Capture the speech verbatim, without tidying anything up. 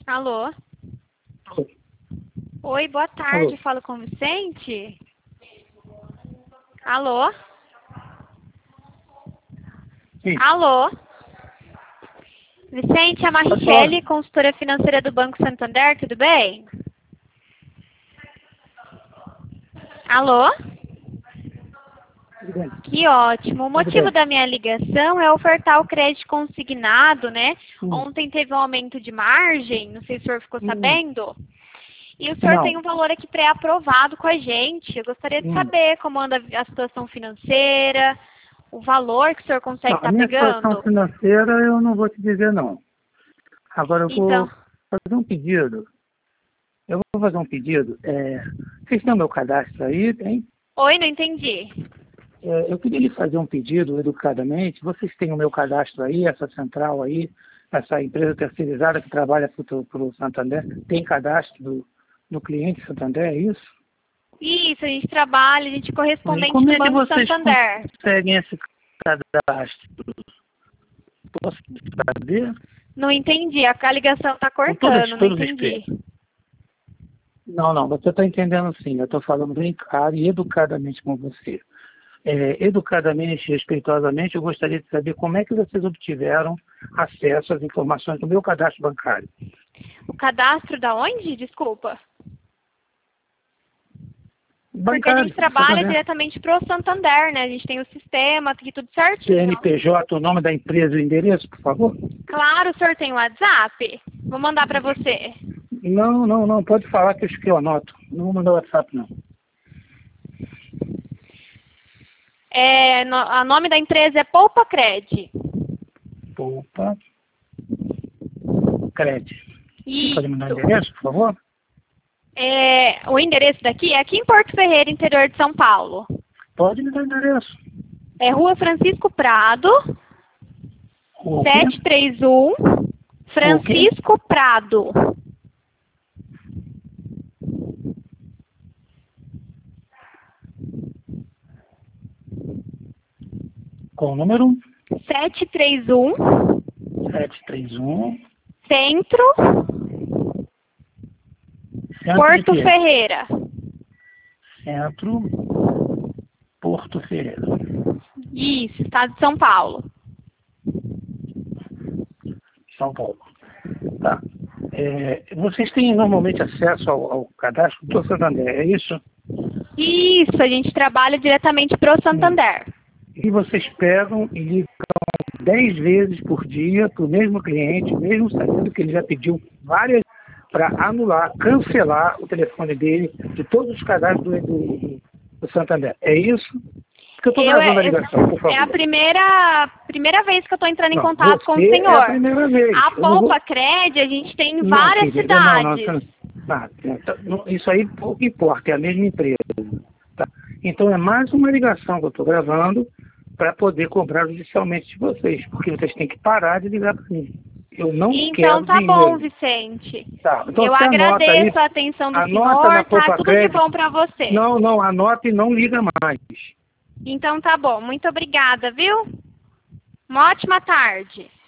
Alô? Alô? Oi, boa tarde. Alô? Falo com o Vicente? Alô? Sim. Alô? Vicente, é a Pode falar. Marichele, consultora financeira do Banco Santander, tudo bem? Alô? Tudo bem. Que ótimo. O Tudo motivo bem. da minha ligação é ofertar o crédito consignado, né? Hum. Ontem teve um aumento de margem, não sei se o senhor ficou Hum. sabendo. E o senhor tem Não. um valor aqui pré-aprovado com a gente. Eu gostaria de Hum. saber como anda a situação financeira, o valor que o senhor consegue Não, a estar minha situação pegando. financeira eu não vou te dizer não. Agora eu Então, vou fazer um pedido. Eu vou fazer um pedido. É, vocês têm o meu cadastro aí? Tem? oi, não entendi. É, eu queria lhe fazer um pedido educadamente. Vocês têm o meu cadastro aí, essa central aí, essa empresa terceirizada que trabalha para o Santander, tem cadastro do, do cliente Santander, é isso? Isso, a gente trabalha, a gente é E correspondente como do é que Banco vocês Santander. conseguem esse cadastro? Posso saber? Não entendi, a a ligação está Com todo, cortando, não todo entendi. respeito. Não, não, você está entendendo sim. Eu estou falando bem claro e educadamente com você. É, educadamente e respeitosamente, eu gostaria de saber como é que vocês obtiveram acesso às informações do meu cadastro bancário. O cadastro da onde? Desculpa. Porque a Bancário, gente trabalha Santander. diretamente para o Santander, né? A gente tem o sistema, aqui tudo certinho. C N P J, o nome da empresa e o endereço, por favor? Claro, o senhor tem o WhatsApp? Vou mandar para você. Não, não, não, pode falar que eu, que eu anoto. Não vou mandar WhatsApp, não. É, no, a nome da empresa é Poupa Cred. Poupa Cred. Você pode mandar o Isso. endereço, por favor? É, o endereço daqui é aqui em Porto Ferreira, interior de São Paulo. Pode me dar o endereço. É Rua Francisco Prado, O quê? setecentos e trinta e um, Francisco Prado. Qual o número? setecentos e trinta e um, sete três um. Centro, Centro Porto de quê? Ferreira. Centro, Porto Ferreira. Isso, estado de São Paulo. São Paulo. Tá. É, vocês têm normalmente acesso ao, ao cadastro do Santander, é isso? Isso, a gente trabalha diretamente para o Santander. E vocês pegam e ligam dez vezes por dia para o mesmo cliente, mesmo sabendo que ele já pediu várias para anular, cancelar o telefone dele de todos os cadastros do, do, do Santander. É isso? Porque eu estou Eu, gravando a é, ligação, por favor. é a primeira, primeira vez que eu estou entrando em Não, contato com o você senhor. é a primeira vez. A Eu não vou... Poupa Cred, a gente tem em Não, várias querida, não, não, cidades. tá, tá, não, isso aí pouco importa, é a mesma empresa. Tá? Então é mais uma ligação que eu estou gravando para poder cobrar judicialmente de vocês, porque vocês têm que parar de ligar para mim. Eu não Então quero tá dinheiro. bom, Vicente. Tá, então Eu você anota agradeço aí, a atenção do anota na senhor, tá Poupa tudo de Crédito. bom para você. Não, não, anota e não liga mais. Então tá bom, muito obrigada, viu? Uma ótima tarde.